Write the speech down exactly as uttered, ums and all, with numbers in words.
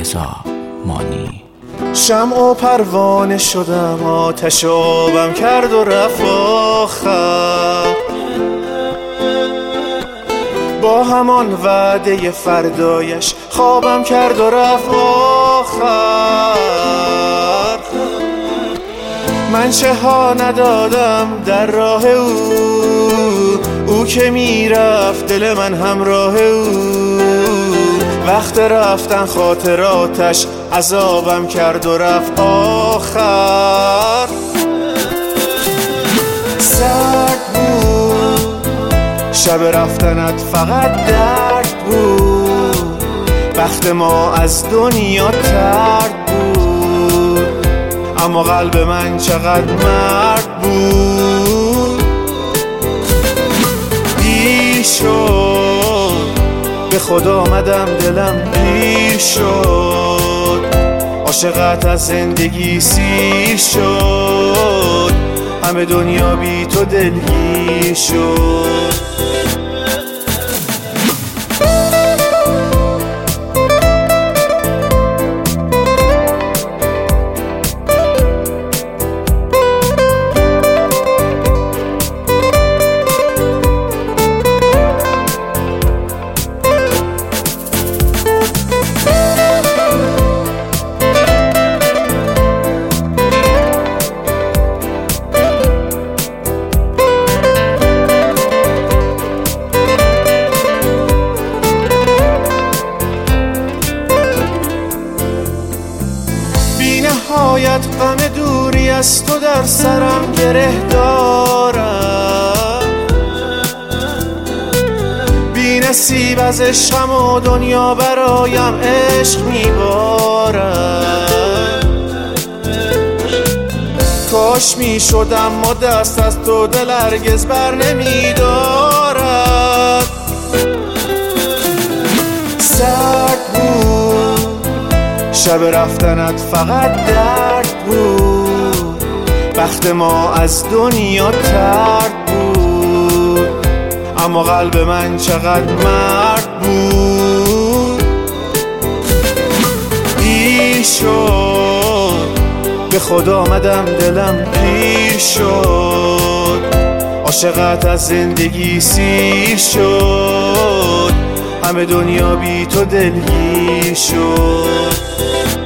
رضا مانی. شمع و پروانه شدم، آتش آبم کرد و رفت آخر، با همان وعده فردایش خوابم کرد و رفت آخر. من چه ها ندادم در راه او، او که میرفت دل من همراه او. وقت رفتن خاطراتش عذابم کرد و رفت آخر. سرد بود شب رفتنت، فقط درد بود. بخت ما از دنیا ترد بود، اما قلب من چقدر مرد بود. دیر شد به خدا آمدم، دلم پیر شد. عاشقت از زندگی سیر شد، همه دنیا بی تو دلگیر شد. نهایت غم دوری از تو در سرم گره دارم. بی نصیب از عشقم و دنیا برایم عشق میبارد. کاش میشدم ما دست از تو، دل هرگز بر نمیدارد. سرد بود شب رفتنت، فقط درد بود. بخت ما از دنیا ترد بود، اما قلب من چقدر مرد بود. دیر شد به خدا آمدم، دلم پیر شد. عاشقت از زندگی سیر شد، همه دنیا بی تو دلگیر شد.